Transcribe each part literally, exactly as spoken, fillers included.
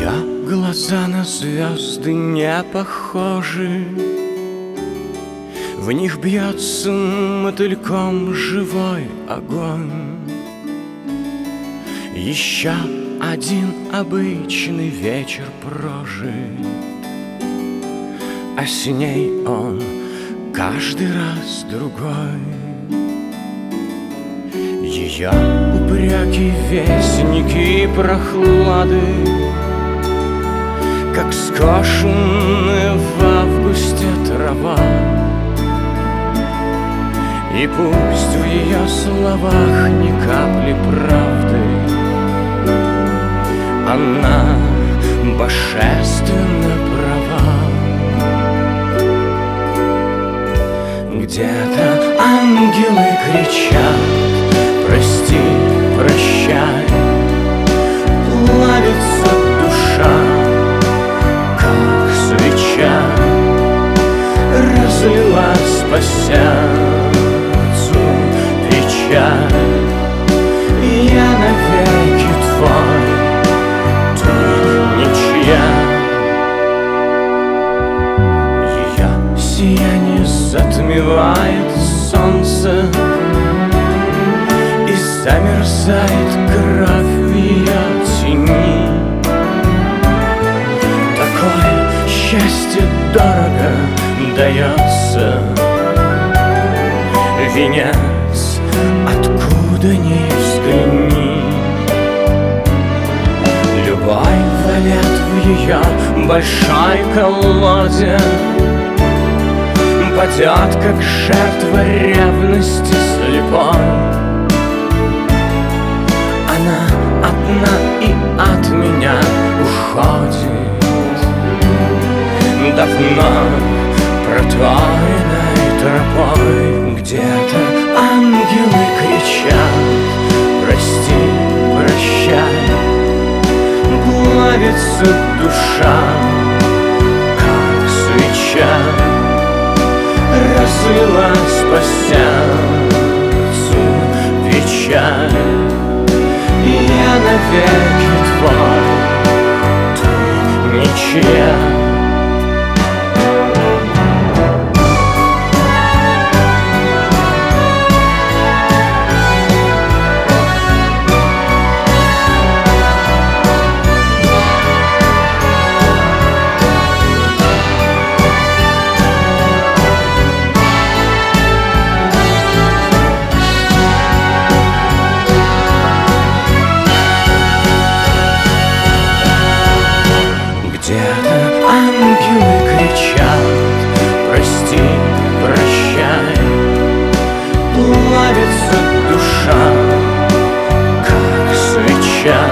Ее глаза на звезды не похожи, в них бьется мотыльком живой огонь. Еще один обычный вечер прожит, а с ней он каждый раз другой. Ее упреки, вестники прохлады, как скошенная в августе трава. И пусть в ее словах ни капли правды, она божественно права. Где-то ангелы кричат: прости, прощай. Плавится душа, как свеча, разлилась по сердцу печаль. Я навеки твой, ты ничья. Ее сияние затмевает солнце, и замерзает кровь в ее тени. Такое счастье дорого дается, венец откуда ни взгляни. Любой валет в ее большой колоде падет, как жертва ревности слепой. Она одна и от меня уходит, давно протоенной тропой. Где-то ангелы кричат: прости, прощай. Плавится душа, как свеча, разлилась по сердцу печаль. Я навеки твой, ты ничья. Где-то ангелы кричат: прости, прощай. Плавится душа, как свеча,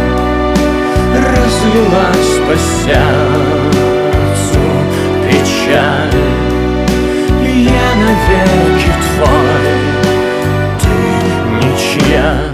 разлилась по сердцу печаль. Я навеки твой, ты ничья.